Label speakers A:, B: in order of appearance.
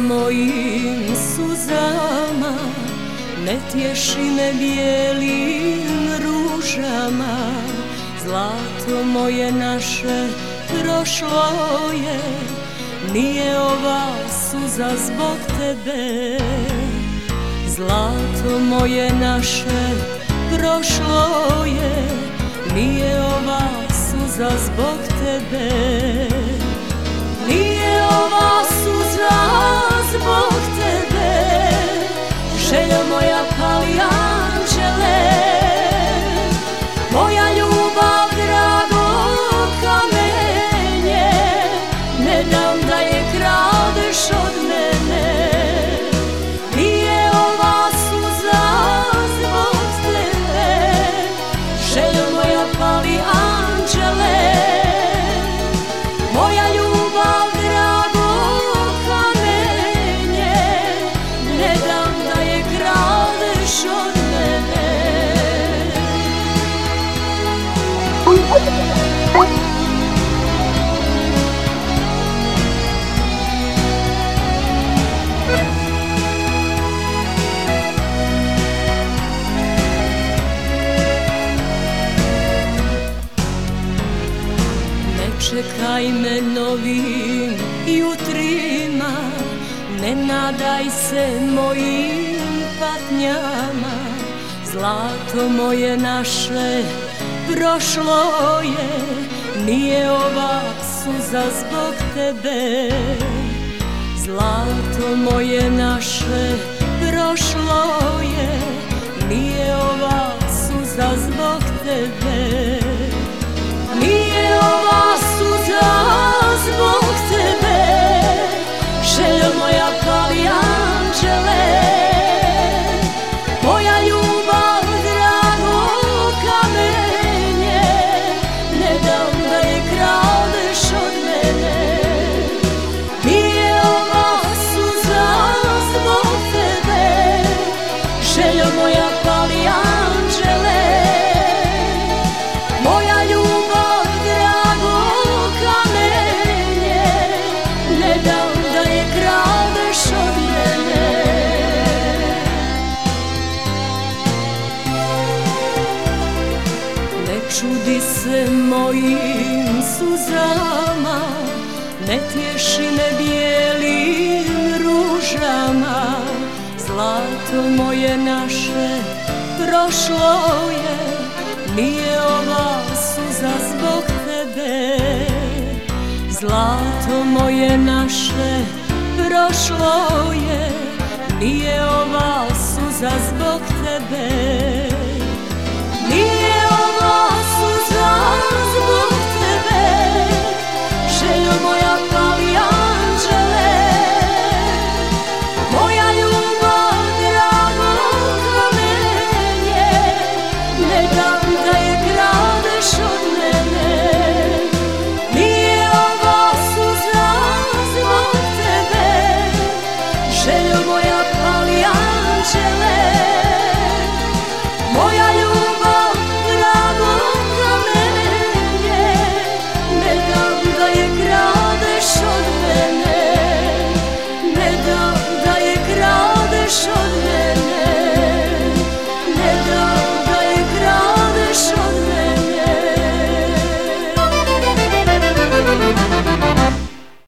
A: mojim suzama, ne tješi me bijelim ružama. Zlato moje naše prošlo je, nije ova suza zbog tebe. Zlato moje naše prošlo je, nije ova suza zbog tebe. Nije ova suza zbog tebe, željo moja pali anđele. Moja ljubav drago kamenje, ne dam da je kradeš od mene. Nije ova suza zbog tebe, željo moja pali anđele. Moja ljubav drago kamenje, ne dam da je kradeš od mene. Čekaj me novim jutrima, ne nadaj se mojim patnjama. Zlato moje naše prošlo je, nije ova suza zbog tebe. Zlato moje naše prošlo je, nije ova suza zbog tebe. Nije ova suza zbog tebe, željo moja pali anđele. Moja ljubav drago kamenje, ne dam da je kradeš od mene. Nije ova suza zbog tebe, željo moja pali anđele. Moja ljubav drago kamenje, ne dam da je kradeš od mene. Ne čudi se mojim suzama, ne tješi me bijelim ružama. Zlato moje naše prošlo je, nije ova suza zbog tebe. Zlato moje naše prošlo je, nije ova suza zbog tebe. Nije ova suza zbog